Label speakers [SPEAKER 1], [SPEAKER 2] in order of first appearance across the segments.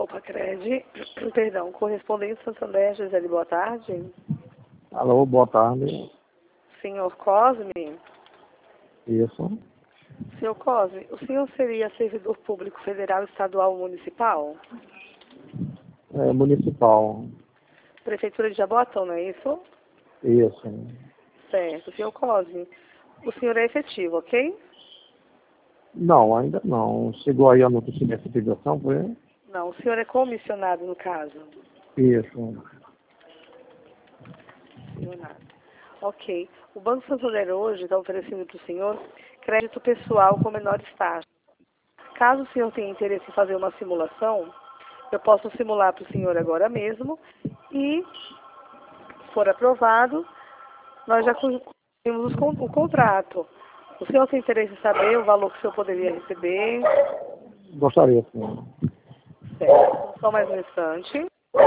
[SPEAKER 1] Copa Cred, perdão, Correspondente Santander, Gisele, boa tarde.
[SPEAKER 2] Alô, boa tarde.
[SPEAKER 1] Senhor Cosme?
[SPEAKER 2] Isso.
[SPEAKER 1] Senhor Cosme, o senhor seria servidor público federal, estadual ou municipal?
[SPEAKER 2] É municipal.
[SPEAKER 1] Prefeitura de Jaboatão, não é isso?
[SPEAKER 2] Isso.
[SPEAKER 1] Certo. Senhor Cosme, o senhor é efetivo, ok?
[SPEAKER 2] Não, ainda não. Chegou aí a notícia de efetivação, foi?
[SPEAKER 1] Não, o senhor é comissionado no caso.
[SPEAKER 2] Isso.
[SPEAKER 1] Comissionado. Ok. O Banco Santander hoje está oferecendo para o senhor crédito pessoal com menores taxas. Caso o senhor tenha interesse em fazer uma simulação, eu posso simular para o senhor agora mesmo e, se for aprovado, nós já concluímos o contrato. O senhor tem interesse em saber o valor que o senhor poderia receber?
[SPEAKER 2] Gostaria, sim.
[SPEAKER 1] Certo. Só mais um instante.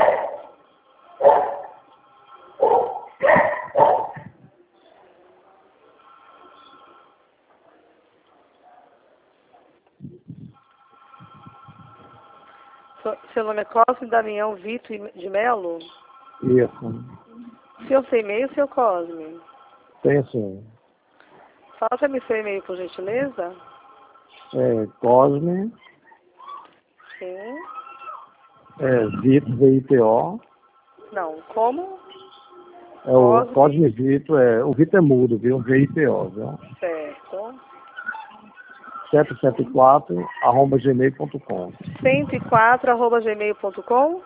[SPEAKER 1] Seu nome é Cosme Damião Vitor de Melo?
[SPEAKER 2] Isso.
[SPEAKER 1] O senhor tem e-mail, seu Cosme?
[SPEAKER 2] Tem sim.
[SPEAKER 1] Fala para mim seu e-mail, por gentileza.
[SPEAKER 2] É Cosme,
[SPEAKER 1] Sim.
[SPEAKER 2] Vitor, VITO.
[SPEAKER 1] Não, como?
[SPEAKER 2] É o
[SPEAKER 1] Cosme.
[SPEAKER 2] Cosme Vitor, o Vitor é mudo, viu? VITO, viu?
[SPEAKER 1] Certo.
[SPEAKER 2] 774@gmail.com.
[SPEAKER 1] 104@gmail.com?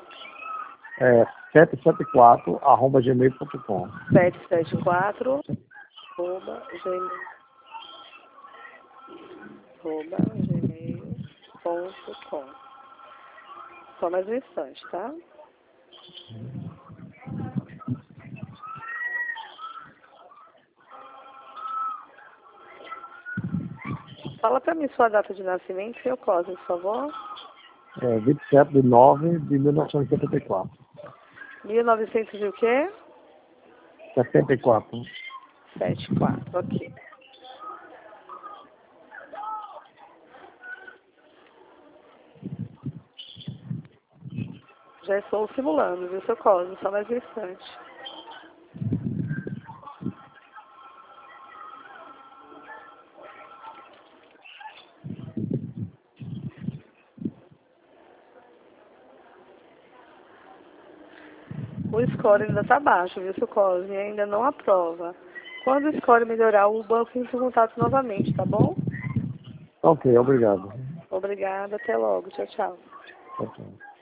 [SPEAKER 2] 774@gmail.com.
[SPEAKER 1] 774 gmail.com. Só mais um instante, tá? Fala pra mim sua data de nascimento, seu Cosme, por favor.
[SPEAKER 2] 27/9/1974.
[SPEAKER 1] 1900 e o quê?
[SPEAKER 2] 74.
[SPEAKER 1] 74, ok. Já estou simulando, viu, seu Cosme? Só mais um instante. O score ainda está baixo, viu, seu Cosme? Ainda não aprova. Quando o score melhorar, o banco entra em contato novamente, tá bom?
[SPEAKER 2] Ok, obrigado.
[SPEAKER 1] Obrigada, até logo. Tchau, tchau.
[SPEAKER 2] Tchau, tchau.